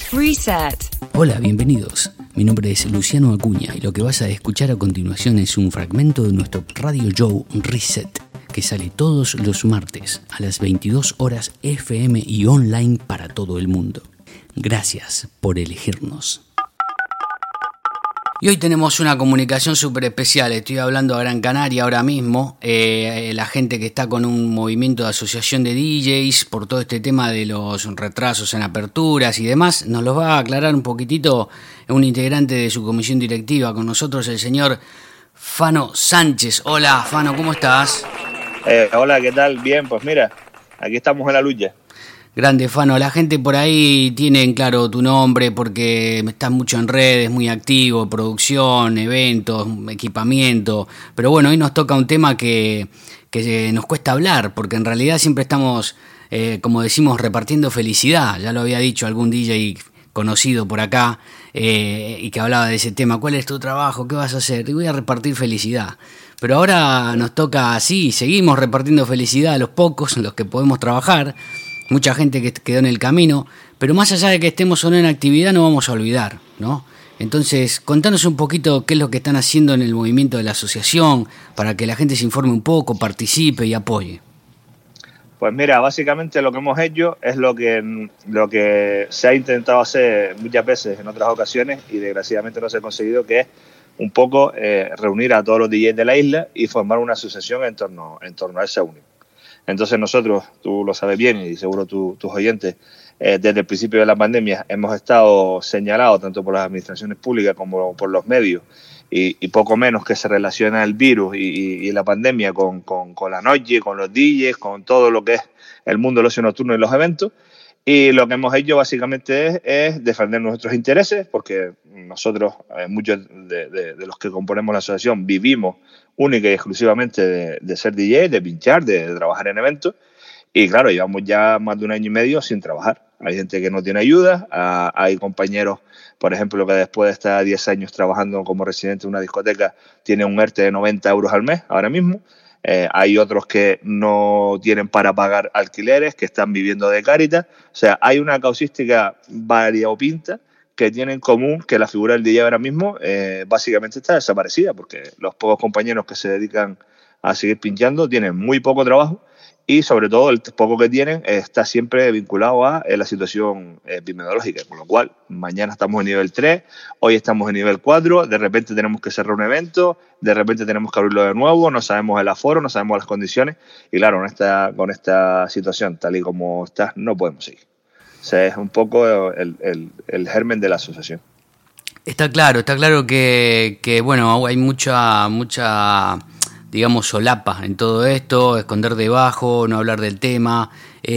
Reset. Hola, bienvenidos. Mi nombre es Luciano Acuña y lo que vas a escuchar a continuación es un fragmento de nuestro radio show Reset, que sale todos los martes a las 22 horas FM y online para todo el mundo. Gracias por elegirnos. Y hoy tenemos una comunicación súper especial. Estoy hablando a Gran Canaria ahora mismo. La gente que está con un movimiento de asociación de DJs por todo este tema de los retrasos en aperturas y demás, nos los va a aclarar un poquitito un integrante de su comisión directiva. Con nosotros el señor Fano Sánchez. Hola, Fano, ¿cómo estás? Hola, ¿qué tal? Bien, pues mira, aquí estamos en la lucha. Grande, Fano. La gente por ahí tiene en claro tu nombre porque estás mucho en redes, muy activo, producción, eventos, equipamiento. Pero bueno, hoy nos toca un tema que nos cuesta hablar porque en realidad siempre estamos, como decimos, repartiendo felicidad. Ya lo había dicho algún DJ conocido por acá y que hablaba de ese tema. ¿Cuál es tu trabajo? ¿Qué vas a hacer? Y voy a repartir felicidad. Pero ahora nos toca así, seguimos repartiendo felicidad a los pocos, los que podemos trabajar. Mucha gente que quedó en el camino, pero más allá de que estemos o no en actividad, no vamos a olvidar, ¿no? Entonces, contanos un poquito qué es lo que están haciendo en el movimiento de la asociación para que la gente se informe un poco, participe y apoye. Pues mira, básicamente lo que hemos hecho es lo que se ha intentado hacer muchas veces en otras ocasiones y desgraciadamente no se ha conseguido, que es un poco reunir a todos los DJs de la isla y formar una asociación en torno a ese único. Entonces nosotros, tú lo sabes bien y seguro tus oyentes, desde el principio de la pandemia hemos estado señalados tanto por las administraciones públicas como por los medios y poco menos que se relaciona el virus y la pandemia con la noche, con los DJs, con todo lo que es el mundo del ocio nocturno y los eventos. Y lo que hemos hecho básicamente es defender nuestros intereses, porque nosotros, muchos de los que componemos la asociación, vivimos única y exclusivamente de ser DJ, de pinchar, de trabajar en eventos. Y claro, llevamos ya más de 1 año y medio sin trabajar. Hay gente que no tiene ayuda, hay compañeros, por ejemplo, que después de estar 10 años trabajando como residente en una discoteca, tienen un ERTE de 90 euros al mes ahora mismo. Hay otros que no tienen para pagar alquileres, que están viviendo de Cáritas. O sea, hay una causística variopinta que tiene en común que la figura del DJ ahora mismo básicamente está desaparecida, porque los pocos compañeros que se dedican a seguir pinchando tienen muy poco trabajo y sobre todo el poco que tienen está siempre vinculado a la situación epidemiológica, con lo cual mañana estamos en nivel 3, hoy estamos en nivel 4, de repente tenemos que cerrar un evento, de repente tenemos que abrirlo de nuevo, no sabemos el aforo, no sabemos las condiciones y claro, con esta situación tal y como está no podemos seguir. O sea, es un poco el germen de la asociación. Está claro que bueno, hay mucha digamos, solapa en todo esto, esconder debajo, no hablar del tema.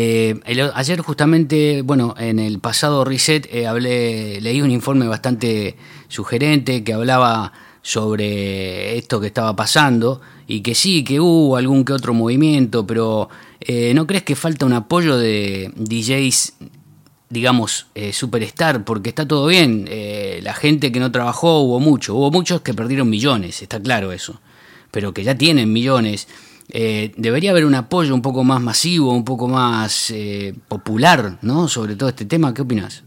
Ayer justamente, bueno, en el pasado Reset leí un informe bastante sugerente que hablaba sobre esto que estaba pasando y que sí, que hubo algún que otro movimiento, pero ¿no crees que falta un apoyo de DJs, digamos, superstar? Porque está todo bien, la gente que no trabajó hubo muchos que perdieron millones, está claro eso, pero que ya tienen millones. Debería haber un apoyo un poco más masivo, un poco más popular, ¿no? Sobre todo este tema. ¿Qué opinas?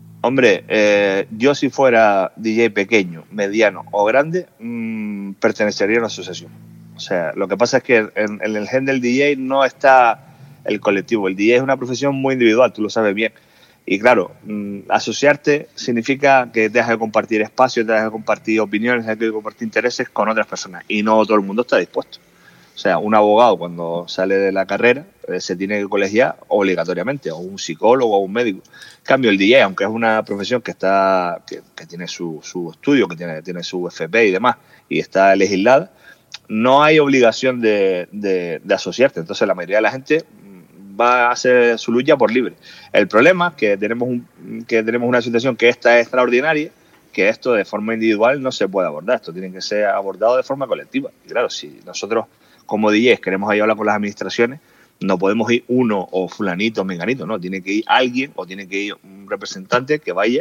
Hombre, yo si fuera DJ pequeño, mediano o grande, pertenecería a una asociación. O sea, lo que pasa es que en el gen del DJ no está el colectivo. El DJ es una profesión muy individual, tú lo sabes bien. Y claro, asociarte significa que te has de compartir espacios, te has de compartir opiniones, te has de compartir intereses con otras personas. Y no todo el mundo está dispuesto. O sea, un abogado cuando sale de la carrera se tiene que colegiar obligatoriamente, o un psicólogo o un médico. En cambio, el DJ, aunque es una profesión que tiene su estudio, que tiene su FP y demás, y está legislada, no hay obligación de asociarte. Entonces, la mayoría de la gente va a hacer su lucha por libre. El problema es que tenemos una situación que esta es extraordinaria, que esto de forma individual no se puede abordar. Esto tiene que ser abordado de forma colectiva. Y claro, si nosotros como DJs queremos ir a hablar con las administraciones, no podemos ir uno o fulanito o menganito, no. Tiene que ir alguien o tiene que ir un representante que vaya,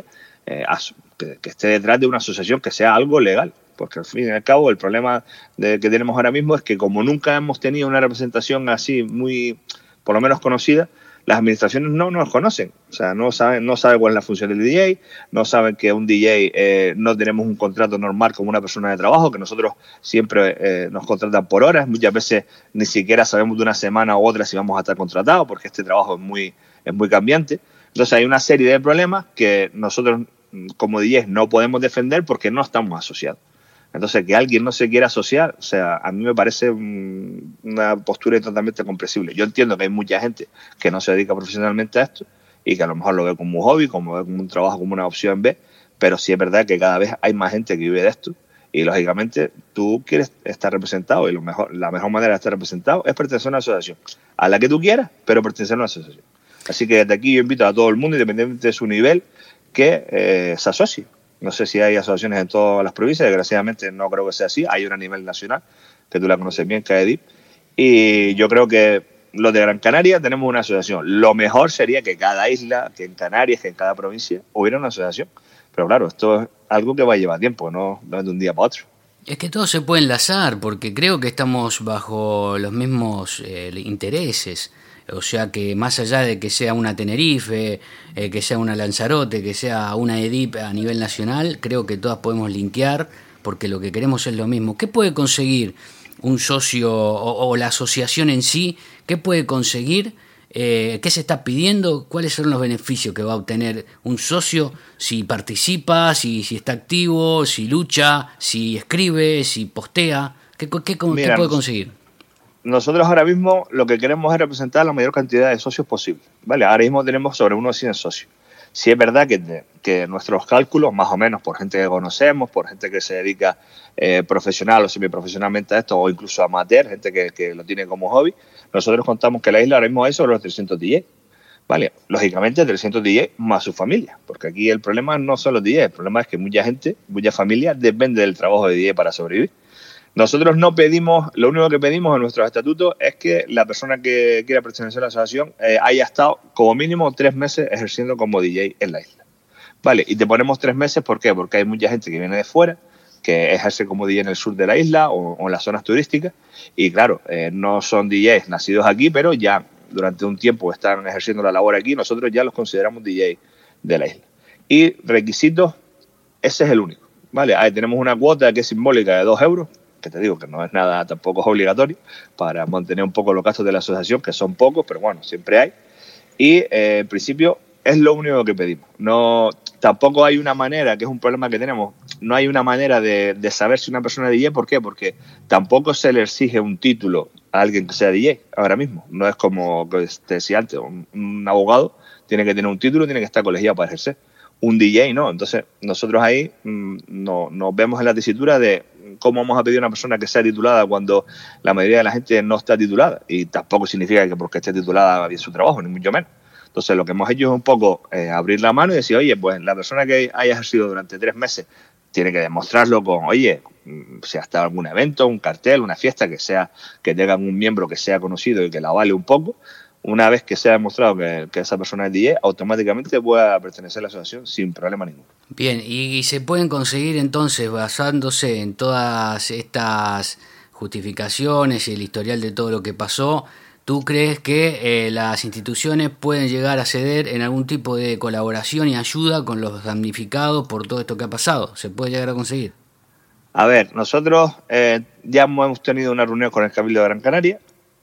que esté detrás de una asociación, que sea algo legal. Porque al fin y al cabo el problema que tenemos ahora mismo es que como nunca hemos tenido una representación así muy, por lo menos conocida, las administraciones no nos conocen, o sea, no saben cuál es la función del DJ, no saben que un DJ no tenemos un contrato normal como una persona de trabajo, que nosotros siempre nos contratan por horas, muchas veces ni siquiera sabemos de una semana u otra si vamos a estar contratados, porque este trabajo es muy cambiante. Entonces hay una serie de problemas que nosotros como DJs no podemos defender porque no estamos asociados. Entonces, que alguien no se quiera asociar, o sea, a mí me parece una postura totalmente comprensible. Yo entiendo que hay mucha gente que no se dedica profesionalmente a esto y que a lo mejor lo ve como un hobby, como un trabajo, como una opción B, pero sí es verdad que cada vez hay más gente que vive de esto y, lógicamente, tú quieres estar representado y la mejor manera de estar representado es pertenecer a una asociación, a la que tú quieras, pero pertenecer a una asociación. Así que desde aquí yo invito a todo el mundo, independientemente de su nivel, que se asocie. No sé si hay asociaciones en todas las provincias, desgraciadamente no creo que sea así. Hay una a nivel nacional, que tú la conoces bien, que es EDIP. Y yo creo que los de Gran Canaria tenemos una asociación. Lo mejor sería que cada isla, que en Canarias, que en cada provincia, hubiera una asociación. Pero claro, esto es algo que va a llevar tiempo, no es de un día para otro. Es que todo se puede enlazar, porque creo que estamos bajo los mismos intereses. O sea que más allá de que sea una Tenerife, que sea una Lanzarote, que sea una EDIP a nivel nacional, creo que todas podemos linkear porque lo que queremos es lo mismo. ¿Qué puede conseguir un socio o la asociación en sí? ¿Qué puede conseguir? ¿Qué se está pidiendo? ¿Cuáles son los beneficios que va a obtener un socio si participa, si está activo, si lucha, si escribe, si postea? ¿Qué puede conseguir? Nosotros ahora mismo lo que queremos es representar la mayor cantidad de socios posible, ¿vale? Ahora mismo tenemos sobre unos 100 socios. Sí es verdad que nuestros cálculos, más o menos por gente que conocemos, por gente que se dedica profesional o semiprofesionalmente a esto, o incluso amateur, gente que lo tiene como hobby, nosotros contamos que la isla ahora mismo hay sobre los 300 DJs. Vale, lógicamente 300 DJs más su familia, porque aquí el problema no son los DJs, el problema es que mucha gente, mucha familia depende del trabajo de DJ para sobrevivir. Nosotros no pedimos, lo único que pedimos en nuestros estatutos es que la persona que quiera pertenecer a la asociación haya estado como mínimo 3 meses ejerciendo como DJ en la isla. Vale, y te ponemos 3 meses, ¿por qué? Porque hay mucha gente que viene de fuera, que ejerce como DJ en el sur de la isla o en las zonas turísticas, y claro, no son DJs nacidos aquí, pero ya durante un tiempo están ejerciendo la labor aquí, nosotros ya los consideramos DJ de la isla. Y requisitos, ese es el único. Vale, ahí tenemos una cuota que es simbólica de 2 euros, que te digo que no es nada, tampoco es obligatorio, para mantener un poco los gastos de la asociación, que son pocos, pero bueno, siempre hay. Y en principio es lo único que pedimos. No, tampoco hay una manera, que es un problema que tenemos, no hay una manera de saber si una persona es DJ. ¿Por qué? Porque tampoco se le exige un título a alguien que sea DJ ahora mismo. No es como te decía antes, un abogado tiene que tener un título, tiene que estar colegiado para ejercer. Un DJ no. Entonces nosotros ahí nos vemos en la tesitura de cómo vamos a pedir a una persona que sea titulada cuando la mayoría de la gente no está titulada, y tampoco significa que porque esté titulada haga bien su trabajo, ni mucho menos. Entonces lo que hemos hecho es un poco abrir la mano y decir, oye, pues la persona que haya ejercido durante 3 meses tiene que demostrarlo con, oye, si ha estado en algún evento, un cartel, una fiesta, que tengan un miembro que sea conocido y que la avale un poco. Una vez que se ha demostrado que esa persona es DJ, automáticamente pueda pertenecer a la asociación sin problema ninguno. Bien, y se pueden conseguir entonces, basándose en todas estas justificaciones y el historial de todo lo que pasó, ¿tú crees que las instituciones pueden llegar a ceder en algún tipo de colaboración y ayuda con los damnificados por todo esto que ha pasado? ¿Se puede llegar a conseguir? A ver, nosotros ya hemos tenido una reunión con el Cabildo de Gran Canaria,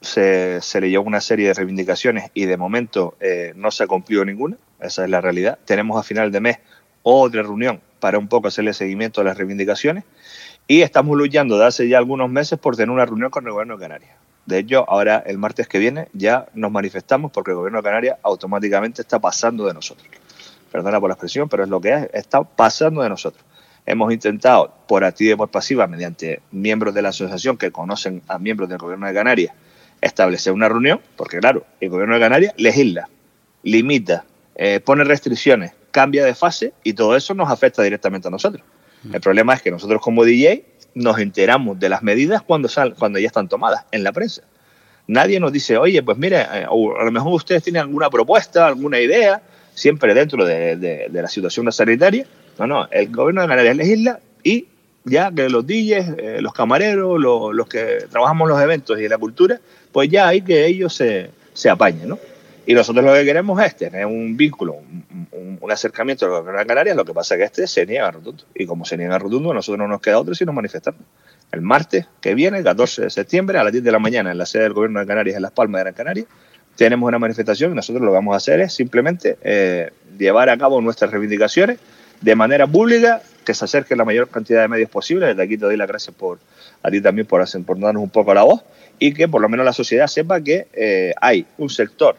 se le llevó una serie de reivindicaciones y de momento no se ha cumplido ninguna, esa es la realidad. Tenemos a final de mes otra reunión para un poco hacerle seguimiento a las reivindicaciones y estamos luchando desde hace ya algunos meses por tener una reunión con el Gobierno de Canarias. De hecho, ahora el martes que viene ya nos manifestamos porque el Gobierno de Canarias automáticamente está pasando de nosotros. Perdona por la expresión, pero es lo que es, está pasando de nosotros. Hemos intentado, por activa y por pasiva, mediante miembros de la asociación que conocen a miembros del Gobierno de Canarias, establecer una reunión, porque claro, el Gobierno de Canarias legisla, limita, pone restricciones, cambia de fase y todo eso nos afecta directamente a nosotros. El problema es que nosotros como DJ nos enteramos de las medidas cuando ya están tomadas en la prensa. Nadie nos dice, oye, pues mire, a lo mejor ustedes tienen alguna propuesta, alguna idea, siempre dentro de la situación sanitaria. No, el Gobierno de Canarias legisla y ya que los DJs, los camareros, los que trabajamos los eventos y la cultura, pues ya hay que ellos se apañen, ¿no? Y nosotros lo que queremos es tener un vínculo, un acercamiento con Gran Canaria. Lo que pasa es que se niega rotundo. Y como se niega rotundo, a nosotros no nos queda otro sino manifestarnos. El martes que viene, el 14 de septiembre, a las 10 de la mañana, en la sede del Gobierno de Canarias, en Las Palmas de Gran Canaria, tenemos una manifestación y nosotros lo que vamos a hacer es simplemente llevar a cabo nuestras reivindicaciones de manera pública, que se acerque la mayor cantidad de medios posible. Desde aquí te doy las gracias a ti también por darnos un poco la voz, y que por lo menos la sociedad sepa que hay un sector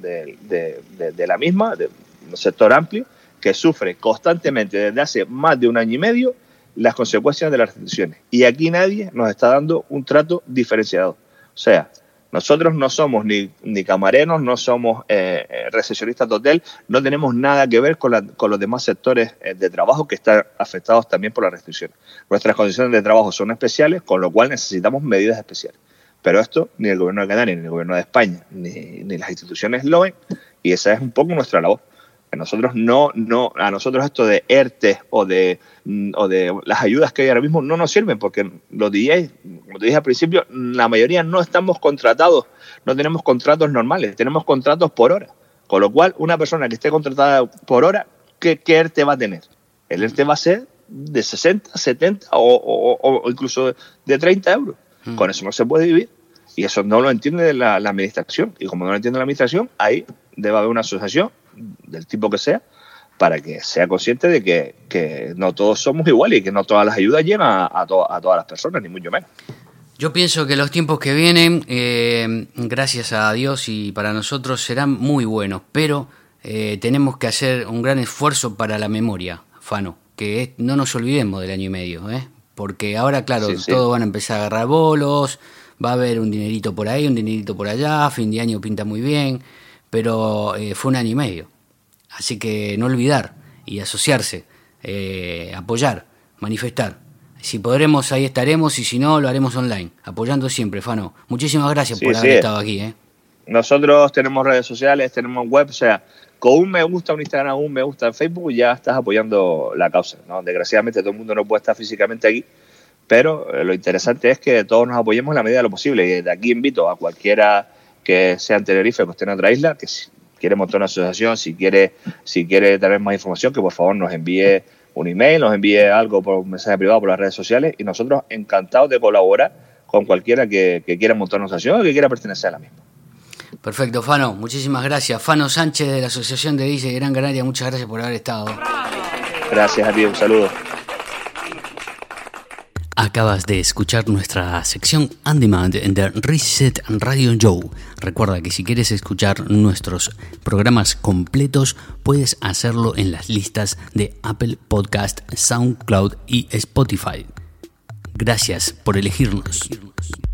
de la misma, un sector amplio, que sufre constantemente desde hace más de un año y medio las consecuencias de las restricciones. Y aquí nadie nos está dando un trato diferenciado. O sea, nosotros no somos ni camareros, no somos recepcionistas de hotel, no tenemos nada que ver con los demás sectores de trabajo que están afectados también por las restricciones. Nuestras condiciones de trabajo son especiales, con lo cual necesitamos medidas especiales. Pero esto ni el Gobierno de Canarias, ni el Gobierno de España, ni las instituciones lo ven, y esa es un poco nuestra labor. A nosotros a nosotros esto de ERTE o de las ayudas que hay ahora mismo no nos sirven, porque los DJs, como te dije al principio, la mayoría no estamos contratados, no tenemos contratos normales, tenemos contratos por hora. Con lo cual, una persona que esté contratada por hora, ¿qué ERTE va a tener? El ERTE va a ser de 60, 70 o incluso de 30 euros. Con eso no se puede vivir. Y eso no lo entiende la administración. Y como no lo entiende la administración, ahí debe haber una asociación del tipo que sea, para que sea consciente de que no todos somos iguales y que no todas las ayudas llegan a todas las personas, ni mucho menos. Yo pienso que los tiempos que vienen, gracias a Dios y para nosotros, serán muy buenos, pero tenemos que hacer un gran esfuerzo para la memoria, Fano, que no nos olvidemos del año y medio, porque ahora, claro, sí. Todos van a empezar a agarrar bolos, va a haber un dinerito por ahí, un dinerito por allá, fin de año pinta muy bien, pero fue un año y medio. Así que no olvidar y asociarse, apoyar, manifestar. Si podremos, ahí estaremos, y si no, lo haremos online, apoyando siempre, Fano. Muchísimas gracias por haber estado aquí. Nosotros tenemos redes sociales, tenemos web, o sea, con un me gusta en Instagram, un me gusta en Facebook, ya estás apoyando la causa, ¿no? Desgraciadamente todo el mundo no puede estar físicamente aquí, pero lo interesante es que todos nos apoyemos en la medida de lo posible. Y desde aquí invito a cualquiera que sea en Tenerife, que esté en otra isla, que si quiere montar una asociación, si quiere tener más información, que por favor nos envíe un email, nos envíe algo por un mensaje privado por las redes sociales, y nosotros encantados de colaborar con cualquiera que quiera montar una asociación o que quiera pertenecer a la misma. Perfecto, Fano, muchísimas gracias. Fano Sánchez, de la Asociación de DJ Gran Canaria, muchas gracias por haber estado. Gracias a ti, un saludo. Acabas de escuchar nuestra sección On Demand en The Reset Radio Show. Recuerda que si quieres escuchar nuestros programas completos, puedes hacerlo en las listas de Apple Podcast, SoundCloud y Spotify. Gracias por elegirnos.